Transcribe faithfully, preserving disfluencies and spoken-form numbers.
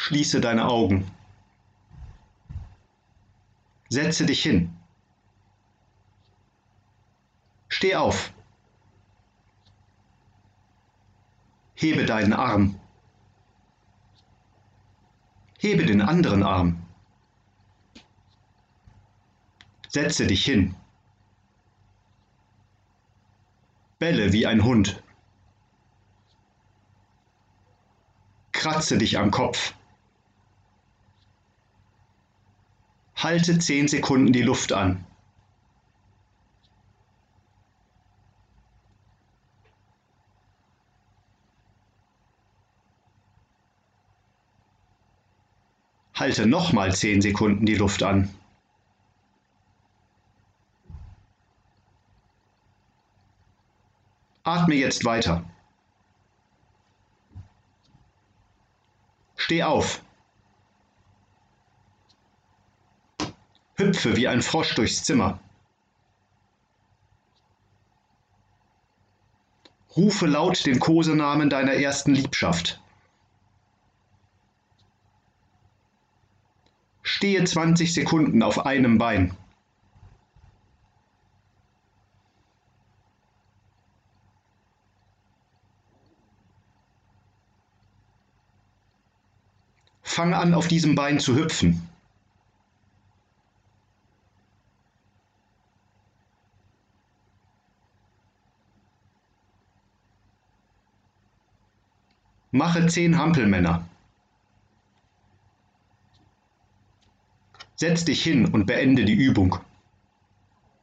Schließe deine Augen. Setze dich hin. Steh auf. Hebe deinen Arm. Hebe den anderen Arm. Setze dich hin. Belle wie ein Hund. Kratze dich am Kopf. Halte zehn Sekunden die Luft an. Halte nochmal zehn Sekunden die Luft an. Atme jetzt weiter. Steh auf. Hüpfe wie ein Frosch durchs Zimmer. Rufe laut den Kosenamen deiner ersten Liebschaft. Stehe zwanzig Sekunden auf einem Bein. Fang an, auf diesem Bein zu hüpfen. Mache zehn Hampelmänner. Setz dich hin und beende die Übung.